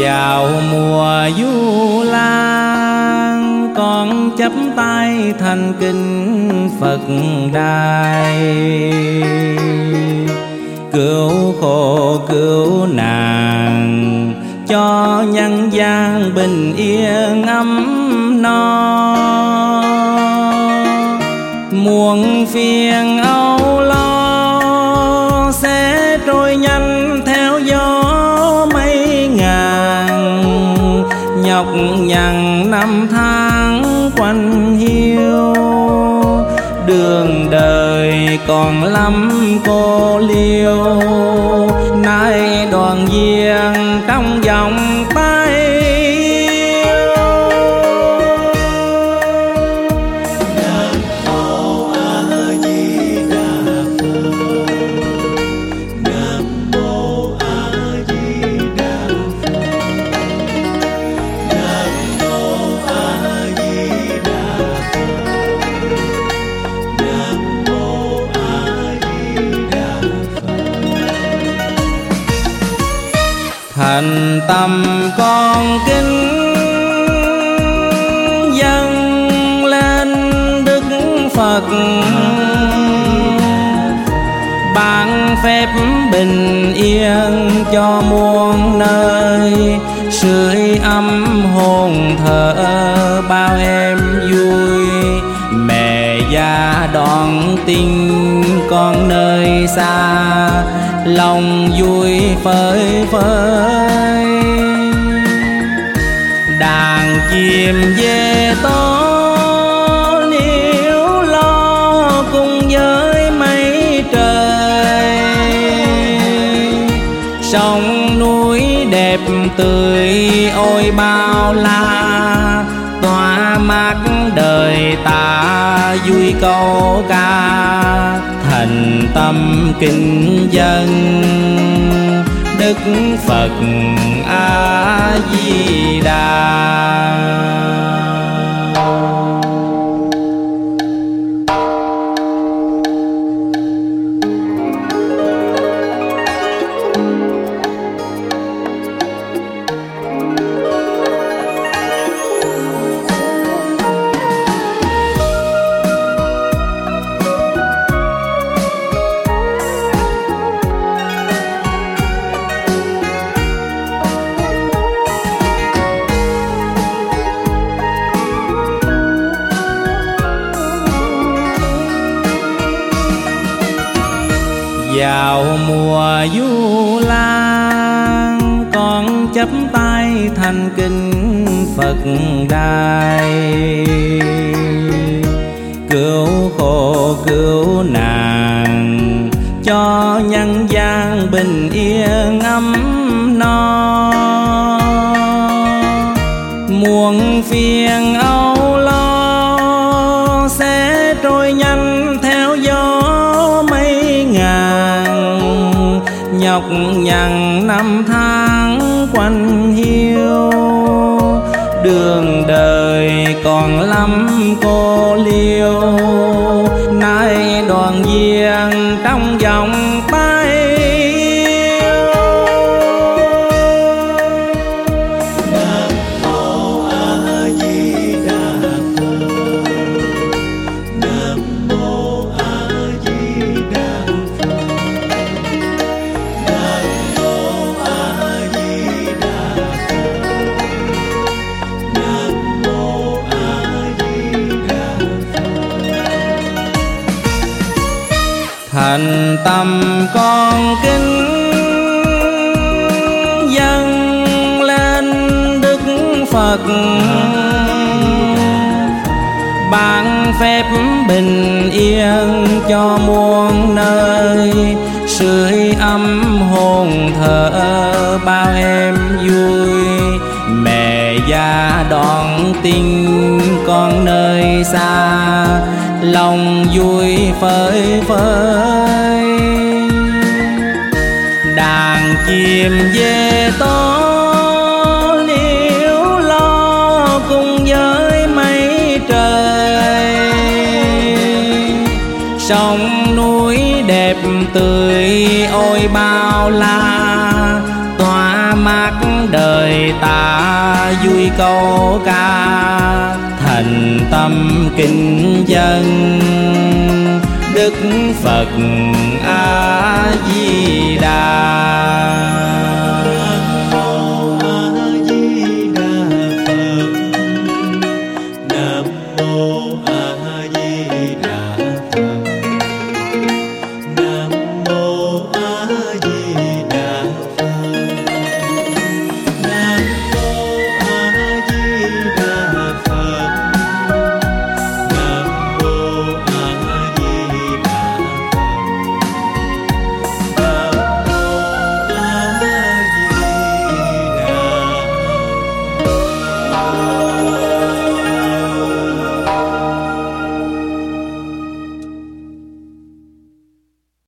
Vào mùa du lan, con chắp tay thành kính Phật đài. Cứu khổ cứu nạn, cho nhân gian bình yên ấm no. Muôn phiền âu lo sẽ trôi nhanh theo gió mây ngàn. Nhọc nhằn năm tháng quanh hiu, đường đời còn lắm cô liêu. Nay đoàn viên trong vòng tay yêu. Nam mô A Di Đà Phật. Nam mô A Di Đà Phật. Nam mô A Di Đà Phật. Nam mô A Di Đà Phật. Thành tâm con kính dâng lên Đức Phật, ban phép bình yên cho muôn nơi. Sưởi ấm hồn thở bao em vui, mẹ già đón tin con nơi xa. Lòng vui phơi phới, đàn chim về to liễu lo cùng với mây trời. Sông núi đẹp tươi ôi bao la, tỏa mát đời ta vui câu ca. Thành tâm kính dân Đức Phật A Di Đà. Vào mùa du lan, con chắp tay thành kính Phật đài. Cứu khổ cứu nạn, cho nhân gian bình yên ấm no. Muôn phiền âu lo sẽ trôi nhanh theo gió mây ngàn. Nhọc nhằn năm tháng quanh hiu, đường đời còn lắm cô liêu. Nay đoàn viên trong vòng tay yêu. Nam mô A Di Đà Phật. Nam mô A Di Đà Phật. Nam mô A Di Đà Phật. Nam mô A Di Đà Phật. Thành tâm con kính dâng lên Đức Phật, ban phép bình yên cho muôn nơi. Sưởi ấm hồn thở bao em vui, mẹ già đón tin con nơi xa. Lòng vui phơi phới, đàn chim về to liễu lo cùng với mây trời. Sông núi đẹp tươi ôi bao la, tỏa mát đời ta vui câu ca, thành tâm kính dân Đức Phật A Di Đà.